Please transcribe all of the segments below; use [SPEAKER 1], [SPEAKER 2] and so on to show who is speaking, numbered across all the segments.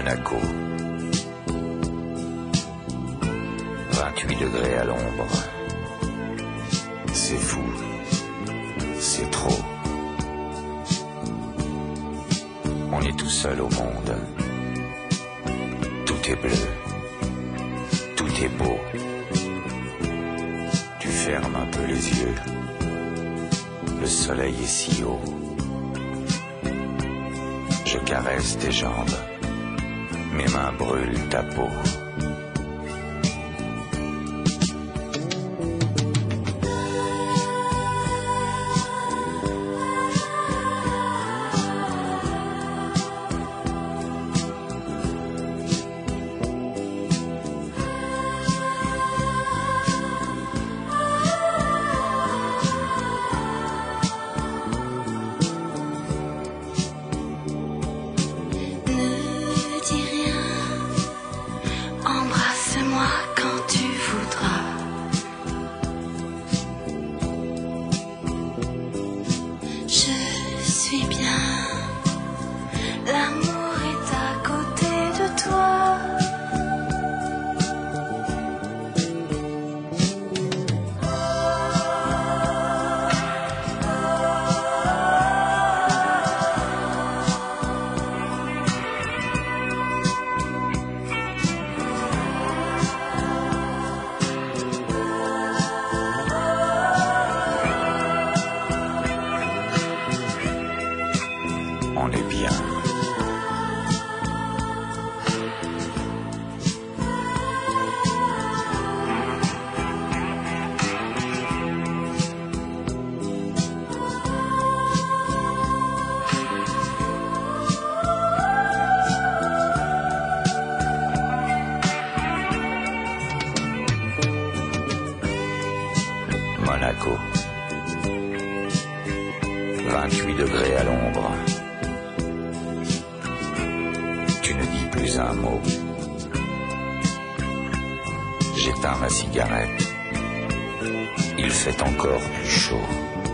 [SPEAKER 1] Monaco. 28 degrés à l'ombre. C'est fou. C'est trop. On est tout seul au monde. Tout est bleu. Tout est beau. Tu fermes un peu les yeux. Le soleil est si haut. Je caresse tes jambes. Mes mains brûlent ta peau.
[SPEAKER 2] Embrasse-moi quand tu voudras. Je suis bien. L'amour est à côté de toi.
[SPEAKER 1] On est bien. Monaco. 28 degrés à l'ombre. Tu ne dis plus un mot. J'éteins ma cigarette. Il fait encore plus chaud.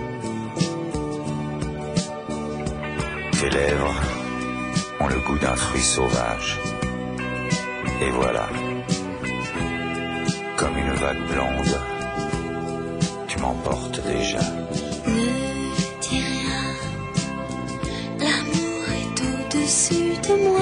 [SPEAKER 1] Tes lèvres ont le goût d'un fruit sauvage. Et voilà, comme une vague blonde, tu m'emportes déjà.
[SPEAKER 2] Ne dis rien. L'amour est au-dessus de moi.